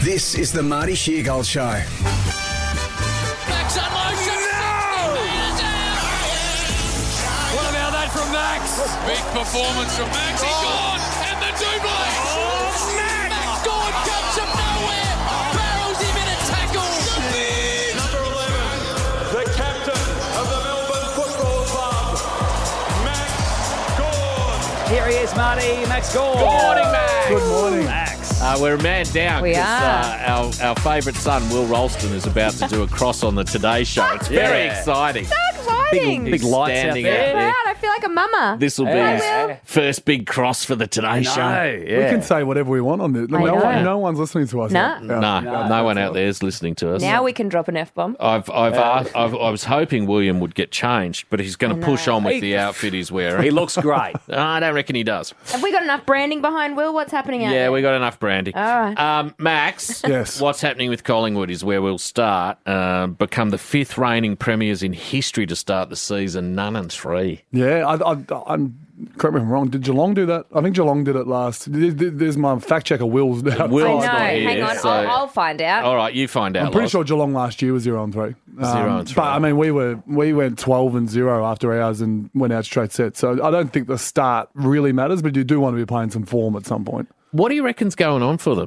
This is the Marty Sheargold Show. Max unloads it. 60 metres out. What about that from Max? Big performance from Max. He's gone. And the double. Max Gawn comes from nowhere. Barrels him in a tackle. Number 11, the captain of the Melbourne Football Club, Max Gawn. Here he is, Marty. Max Gawn. Good morning, Max. Good morning, Max. We're a man down We because our favourite son, Will Ralston, is about to do a cross on the Today Show. It's very exciting. So exciting. Big lights out Standing there. Proud. I feel like a mama. This will be Yeah. his first big cross for the Today Show. Yeah. We can say whatever we want on this. know. No one's listening to us. No. No one out there is listening to us. Now we can drop an F-bomb. I was hoping William would get changed, but he's going to push on with the outfit he's wearing. He looks great. I don't reckon he does. Have we got enough branding behind Will? What's happening out Yeah, there? we got enough branding. All right. Max, Yes. what's happening with Collingwood is where we'll start. Become the 5th reigning premiers in history to start the season, 9-3. Yeah, I'm. Correct me if I'm wrong. Did Geelong do that? I think Geelong did it last. There's my fact checker, Will's. Will's I know. not here, Hang on. so- I'll find out. All right, you find out. I'm pretty Loz. sure Geelong last year was 0-3. 0-3. But I mean, we went 12-0 after ours and went out straight set. So I don't think the start really matters, but you do want to be playing some form at some point. What do you reckon's going on for them?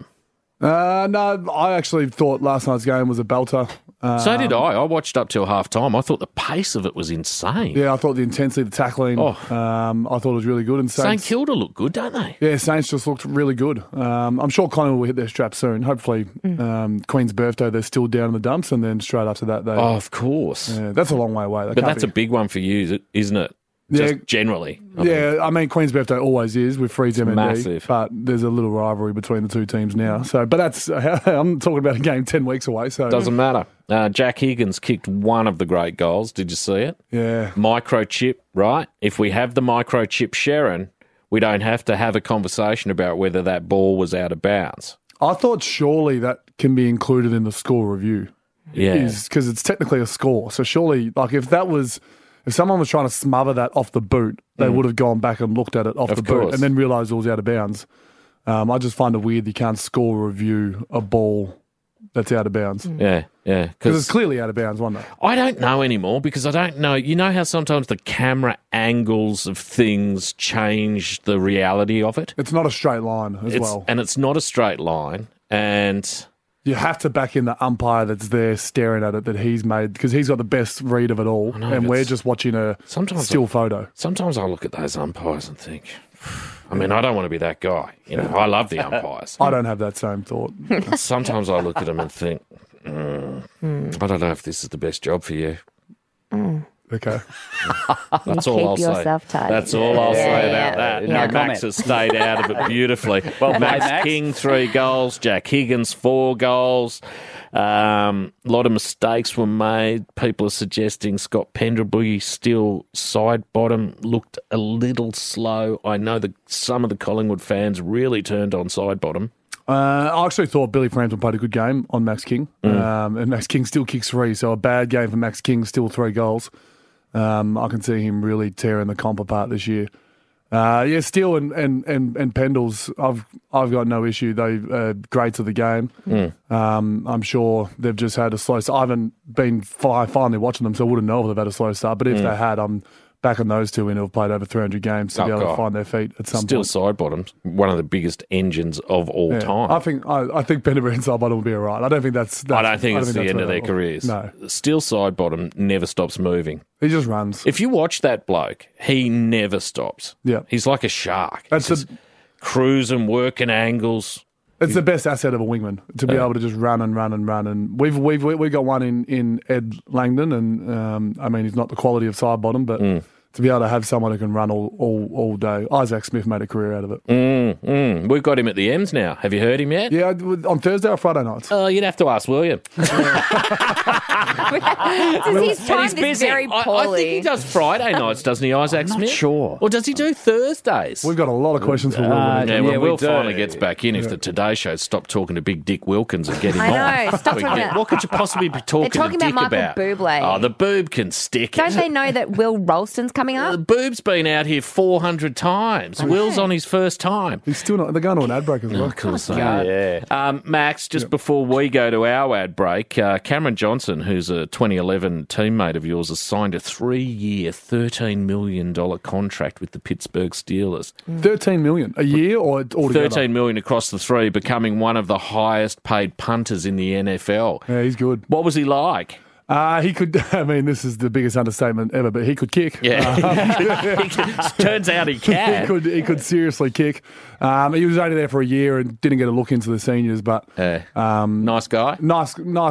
No, I actually thought last night's game was a belter. So did I. I watched up till half time. I thought the pace of it was insane. Yeah, I thought the intensity, the tackling, Oh. I thought it was really good. And St Saints, Kilda look good, don't they? yeah, Saints just looked really good. I'm sure Collingwood will hit their strap soon. Hopefully, Queen's birthday, they're still down in the dumps, and then straight after that, they. Oh, of course. Yeah, that's a long way away. But that's a big one for you, isn't it? Just Yeah. generally. I mean, Queen's birthday always is with Freeze MND, massive. but there's a little rivalry between the two teams now. So, but that's I'm talking about a game 10 weeks away. So Doesn't matter. Jack Higgins kicked one of the great goals. Did you see it? Yeah, Microchip, right? If we have the microchip Sharon, we don't have to have a conversation about whether that ball was out of bounds. I thought surely that can be included in the score review. Yeah. Because it's technically a score. So surely, like if someone was trying to smother that off the boot, they would have gone back and looked at it off Of the boot course. and then realised it was out of bounds. I just find it weird that you can't score review a ball that's out of bounds. Yeah. Because it's clearly out of bounds, wasn't it? I don't know anymore because I don't know. You know how sometimes the camera angles of things change the reality of it? It's not a straight line as well. And it's not a straight line. And You have to back in the umpire that's there staring at it that he's made because he's got the best read of it all, know, and but we're just watching a sometimes still photo. sometimes I look at those umpires and think, I mean, I don't want to be that guy. You know, I love the umpires. I don't have that same thought. Sometimes I look at them and think, I don't know if this is the best job for you. Okay. That's You all keep I'll say. yourself tight. That's all I'll say Yeah. about that. No Max comment. has stayed out of it beautifully. Well played, Max Max. King, 3 goals. Jack Higgins, 4 goals. A lot of mistakes were made. People are suggesting Scott Pendlebury still side bottom, looked a little slow. I know that some of the Collingwood fans really turned on side bottom. I actually thought Billy Frampton played a good game on Max King, and Max King still kicks 3, so a bad game for Max King, still 3 goals. I can see him really tearing the comp apart this year. Steele and Pendles, I've got no issue. They greats of the game. I'm sure they've just had a slow start. I haven't been finally watching them, so I wouldn't know if they've had a slow start. But if they had, I'm backing those two in who've played over 300 games to be able to find their feet at some Still point. side bottoms, one of the biggest engines of all Yeah. time. I think Pendlebury and side bottom will be all right. I don't think that's I don't think it's the that's end of where their they're- careers. No, Still side bottom never stops moving. he just runs. If you watch that bloke, he never stops. Yeah. He's like a shark. That's He's just cruising, working angles. It's the best asset of a wingman to be able to just run and run and run. And we've got one in Ed Langdon, and I mean he's not the quality of side bottom, but to be able to have someone who can run all day. Isaac Smith made a career out of it. We've got him at the M's now. Have you heard him yet? Yeah, on Thursday or Friday nights. Oh, you'd have to ask William. He's timed this very I poorly. think he does Friday nights, doesn't he, Isaac Smith? sure. Or does he do Thursdays? We've got a lot of questions for Will. when he Yeah, comes. when we Will do. finally gets back in, if the Today Show stopped talking to Big Dick Wilkins and get him I on. know, stop We talking get- about- What could you possibly be talking, talking to about Dick Michael about? Bublé. Oh, the boob can stick Don't it. they know that Will Ralston's coming coming up? Boob's been out here 400 times. Will's on his first time. He's still not. They're going to an ad break as well. Of course they Yeah. are. Max, just before we go to our ad break, Cameron Johnson, who's a 2011 teammate of yours, has signed a 3-year, $13 million contract with the Pittsburgh Steelers. $13 million a year or altogether? $13 million across the three, becoming one of the highest paid punters in the NFL. Yeah, he's good. What was he like? He could. I mean, this is the biggest understatement ever, but he could kick. Yeah. Turns out he can. He could seriously kick. He was only there for a year and didn't get a look into the seniors, but Nice guy. nice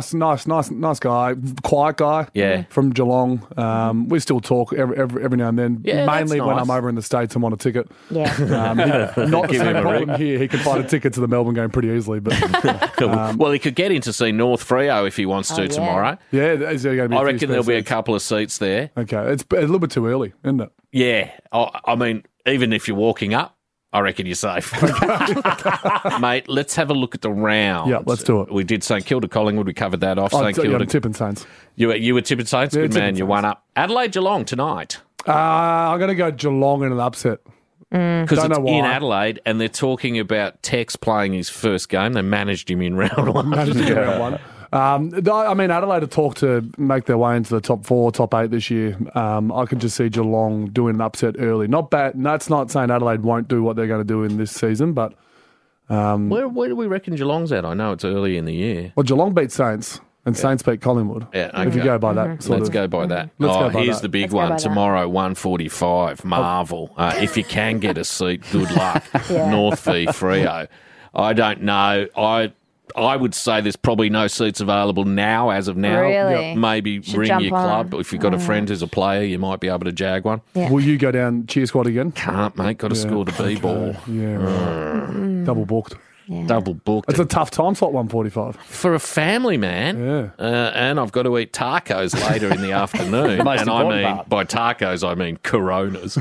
guy, quiet guy. Yeah. From Geelong. We still talk every now and then. Yeah, mainly that's when nice. I'm over in the States and want a ticket. Yeah. Not the Give same him a problem ring. here. He can find a ticket to the Melbourne game pretty easily, but Well, he could get in to see North Freo if he wants to yeah. tomorrow. yeah, there's going to be. I few reckon spare there'll be a seats. couple of seats there. Okay, it's a little bit too early, isn't it? Yeah. I mean, even if you're walking up, I reckon you're safe. Mate, let's have a look at the round. Yeah, let's do it. We did St Kilda Collingwood. We covered that off. St I'm Kilda. tipping Saints. You were tipping Saints? Yeah, Good man. tipping You Saints. won up. Adelaide Geelong tonight. I'm going to go Geelong in an upset. Because Don't it's know why. in Adelaide and they're talking about Tex playing his first game. They managed him in round one. Managed to get round one. I mean, Adelaide have talked to make their way into the top 4, top 8 this year. I can just see Geelong doing an upset early. Not bad. That's not saying Adelaide won't do what they're going to do in this season, but Where do we reckon Geelong's at? I know it's early in the year. well, Geelong beat Saints and Saints beat Collingwood. Yeah, If you okay. go by that, sort Let's of. go by that. Let's go by Here's that. the big Let's go one by that. tomorrow, 1:45. Marvel. If you can get a seat, good luck. Yeah. North v Freo. I don't know. I would say there's probably no seats available now, as of now. Really? Yep. Maybe Should ring jump your club. on. If you've got a friend who's a player, you might be able to jag one. Yeah. Will you go down cheer squad again? Can't, mate. Got to score the B-ball. Yeah, right. Double booked. Double booked. It's a tough time slot, 1:45. For a family, man. Yeah. And I've got to eat tacos later in the afternoon. Most And I important mean, part. by tacos, I mean Coronas.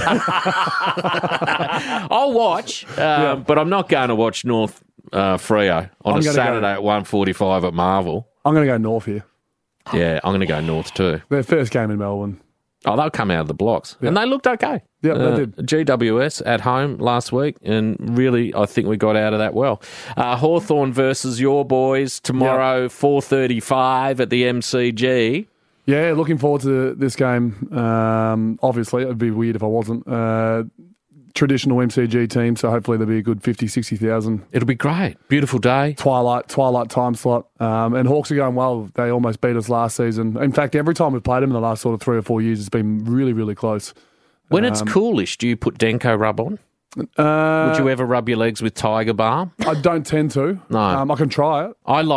I'll watch, but I'm not going to watch North Freo on I'm a gonna Saturday at 1:45 at Marvel. I'm going to go north here. Yeah, I'm going to go North too. Their first game in Melbourne. Oh, they'll come out of the blocks. And they looked okay. Yeah, they did. GWS at home last week, and really, I think we got out of that well. Hawthorn versus your boys tomorrow, 4:35 at the MCG. Yeah, looking forward to this game. Obviously, it would be weird if I wasn't. Traditional MCG team, so hopefully there'll be a good 50,000, 60,000. It'll be great. Beautiful day. Twilight time slot. And Hawks are going well. They almost beat us last season. In fact, every time we've played them in the last sort of 3 or 4 years, it's been really, really close. When it's coolish, do you put Denko rub on? Would you ever rub your legs with Tiger Balm? I don't tend to. No. I can try it. I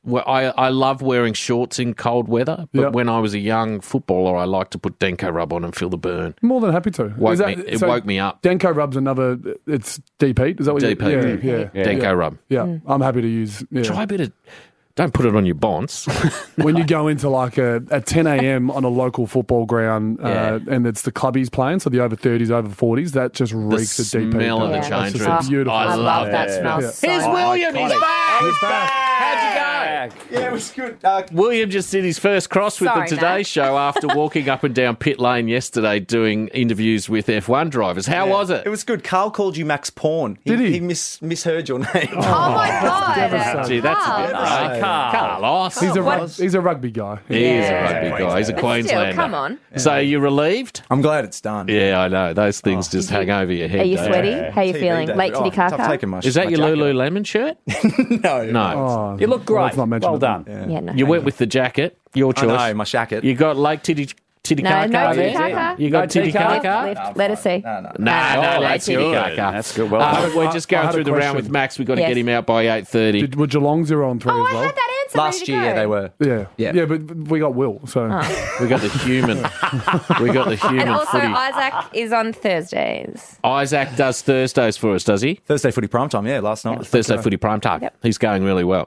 love wearing shorts in cold weather, but Yep. when I was a young footballer, I liked to put Denko rub on and feel the burn. More than happy to. It woke me up. Denko rub's another. It's deep heat. Is that what Deep you? heat. Yeah. Denko rub. Yeah. I'm happy to use. Yeah. Try a bit of. Don't put it on your bonds. When you go into like at 10 a.m. on a local football ground and it's the clubbies playing, so the over 30s, over 40s, that just The reeks of deep heat. smell of the Yeah. change That's room. just beautiful. I I love love it. that smell Yeah. so Here's much. William. He's back. He's back. How'd you go? Yeah, it was good. William just did his first cross with Sorry, the Today Matt. Show after walking up and down pit lane yesterday doing interviews with F1 drivers. How was it? It was good. Carl called you Max Porn. Did he? He misheard your name. Oh my God. Gee, that's a bit Carl. no, Carlos. He's a rugby guy. He is a Yeah. rugby guy. He's a But still, Queenslander. come on. So are you relieved? I'm glad it's done. Yeah, I know. Those things just hang over your head. Are you don't sweaty? they? How are you TV feeling? day. Late to the car I've taken my Is that my your jacket Lululemon shirt? No. No. Oh, You look great. let's not mention Well it. done. Yeah, no. You went with the jacket. Your I choice. know, my jacket. You got Lake Titicaca No there? Titicaca. You got No Titicaca? Lift. Let us see. No, Oh, that's good. good. That's good. Well done. We're just I going had a through the round question. with Max. We've got to Yes. get him out by 8:30. Were Geelong 0-3 Oh, as I well? had that answer. Last ready to year, go. they were. Yeah, but we got Will. So We got the human. We got the human And also, footy. Isaac is on Thursdays. Isaac does Thursdays for us, does he? Thursday footy primetime, last night. Thursday footy prime time. Yep. He's going really well.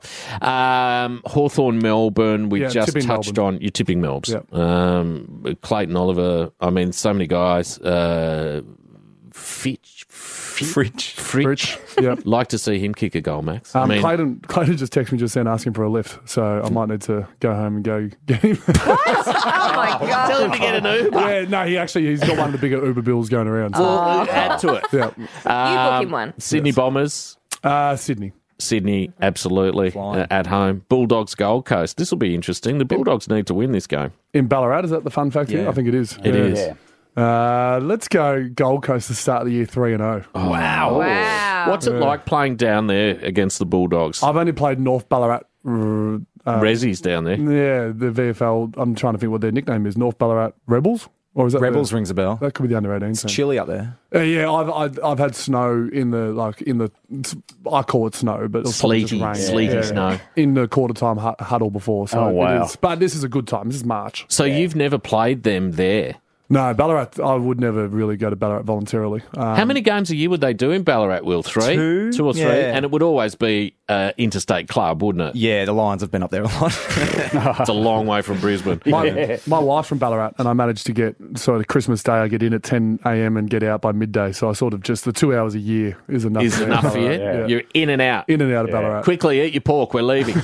Hawthorn, Melbourne. We Yeah, just tipping touched Melbourne. on. You're tipping Melbs. Yep. Clayton Oliver. I mean, so many guys. Fitch Fridge. Yep. Like to see him kick a goal, Max. Clayton just texted me just then asking for a lift, so I might need to go home and go get him. Oh my God. tell him to get an Uber. Yeah, no, he's got one of the bigger Uber bills going around. So. Add to it. Yeah. You book him one. Sydney Bombers. Sydney, absolutely. At home. Bulldogs, Gold Coast. This will be interesting. The Bulldogs need to win this game. In Ballarat, is that the fun fact here? I think it is. It is. Yeah. Let's go Gold Coast to start the year 3-0. Wow. What's it like playing down there against the Bulldogs? I've only played North Ballarat. Resi's down there. Yeah, the VFL. I'm trying to think what their nickname is. North Ballarat Rebels? Or is that Rebels rings a bell. That could be the under-18 It's team. chilly up there. Yeah, I've had snow in the I call it snow, but it's probably just rain. Sleety snow. In the quarter time huddle before. So Oh, wow. it is, but this is a good time. This is March. So you've never played them there? No, Ballarat. I would never really go to Ballarat voluntarily. How many games a year would they do in Ballarat, Will? Three or three? Yeah. And it would always be interstate club, wouldn't it? Yeah, the Lions have been up there a lot. It's a long way from Brisbane. My wife's from Ballarat, and I managed to get Christmas Day. I get in at 10 a.m. and get out by midday. So I sort of just the 2 hours a year is enough. Is enough for you? Yeah. You're in and out. In and out of Ballarat. Quickly eat your pork. We're leaving.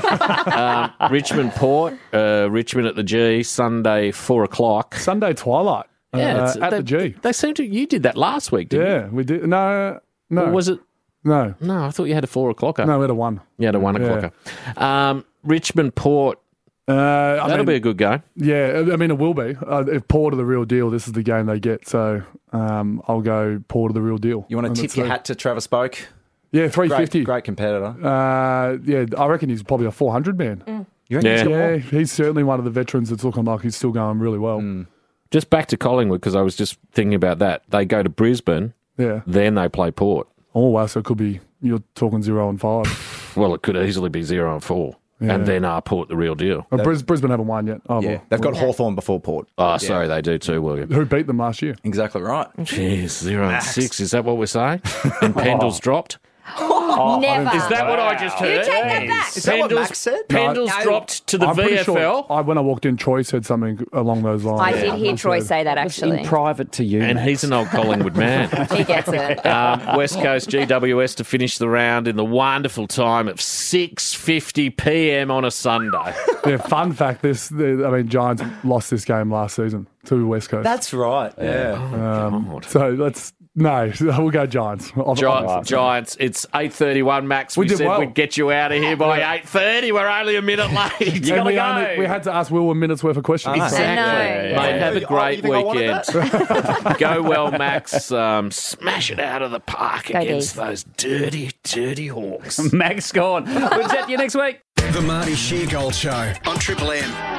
Richmond Port, Richmond at the G, Sunday 4:00. Sunday twilight. At the G. They seem to. You did that last week, didn't you? Yeah, we did. No. Or was it? No. No, I thought you had a 4:00. No, we had a 1. You had a 1:00. Richmond Port. That'll be a good game. Yeah, I mean, it will be. If Port are the real deal, this is the game they get. So I'll go Port are the real deal. You want to tip your hat to Travis Boak? Yeah, 350. Great competitor. Yeah, I reckon he's probably a 400 man. You reckon he's got more? Yeah, he's certainly one of the veterans that's looking like he's still going really well. Just back to Collingwood, because I was just thinking about that. They go to Brisbane, Yeah. then they play Port. Oh, wow, so it could be, you're talking 0-5. Well, it could easily be 0-4. Yeah. And then Port the real deal. Brisbane haven't won yet. Oh, Yeah, well. they've got Hawthorn before Port. Oh, sorry, they do too, William. Who beat them last year? Exactly right. Jeez, 0-6. Is that what we're saying? And Pendle's dropped? Never. Is that what I just You heard? take that back. Is that what Max said? Pendle's dropped to the I'm pretty VFL. sure when I walked in, Troy said something along those lines. I did hear Troy say that, It's actually. in private to you. And Max. he's an old Collingwood man. He gets it. West Coast GWS to finish the round in the wonderful time of 6:50 p.m. on a Sunday. Yeah, fun fact, Giants lost this game last season to West Coast. That's right. Yeah. So we'll go Giants. Giants, it's 8:31, Max. We We did said well. we'd get you out of here by 8:30. We're only a minute late. And we had to ask Will a minute's worth of questions. Exactly. I know. Mate, have a great you think I wanted weekend. Go well, Max. Smash it out of the park Go against Geese. those dirty, dirty Hawks. Max gone. We'll chat to you next week. The Marty Sheargold Show on Triple M.